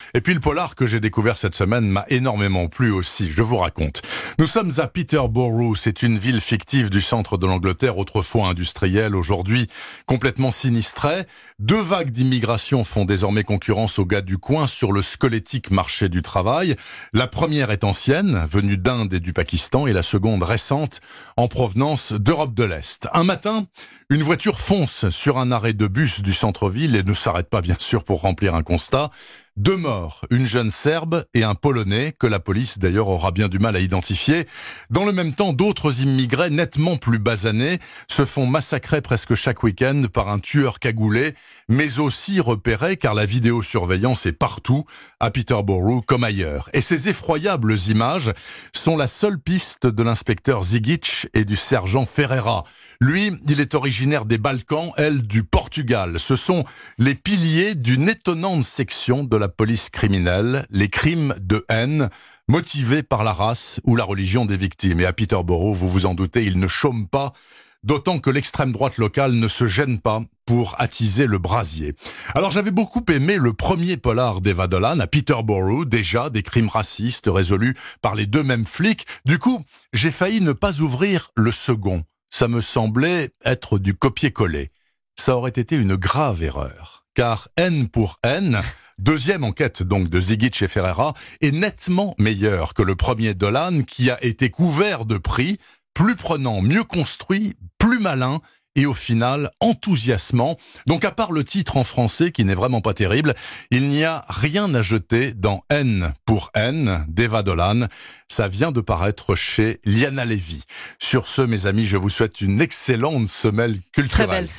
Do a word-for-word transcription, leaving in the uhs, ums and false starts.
Et puis le polar que j'ai découvert cette semaine m'a énormément plu aussi, je vous raconte. Nous sommes à Peterborough, c'est une ville fictive du centre de l'Angleterre, autrefois industrielle, aujourd'hui complètement sinistrée. Deux vagues d'immigration font désormais concurrence aux gars du coin sur le squelettique marché du travail. La première est ancienne, venue d'Inde et du Pakistan, et la seconde récente, en provenance d'Europe de l'Est. Un matin, une voiture fonce sur un arrêt de bus du centre-ville et ne s'arrête pas bien sûr pour remplir un constat. Deux morts, une jeune Serbe et un Polonais, que la police d'ailleurs aura bien du mal à identifier. Dans le même temps, d'autres immigrés nettement plus basanés se font massacrer presque chaque week-end par un tueur cagoulé, mais aussi repéré car la vidéosurveillance est partout, à Peterborough comme ailleurs. Et ces effroyables images sont la seule piste de l'inspecteur Zigic et du sergent Ferreira. Lui, il est originaire des Balkans, elle du Portugal. Ce sont les piliers d'une étonnante section de la police criminelle, les crimes de haine, motivés par la race ou la religion des victimes. Et à Peterborough, vous vous en doutez, ils ne chôment pas, d'autant que l'extrême droite locale ne se gêne pas pour attiser le brasier. Alors j'avais beaucoup aimé le premier polar d'Eva Dolan, à Peterborough, déjà des crimes racistes résolus par les deux mêmes flics. Du coup, j'ai failli ne pas ouvrir le second. Ça me semblait être du copier-coller. Ça aurait été une grave erreur. Car N pour N, deuxième enquête donc de Zigic et Ferreira, est nettement meilleure que le premier Dolan qui a été couvert de prix, plus prenant, mieux construit, plus malin et au final enthousiasmant. Donc à part le titre en français qui n'est vraiment pas terrible, il n'y a rien à jeter dans N pour N d'Eva Dolan. Ça vient de paraître chez Liana Levy. Sur ce, mes amis, je vous souhaite une excellente semaine culturelle. Très belle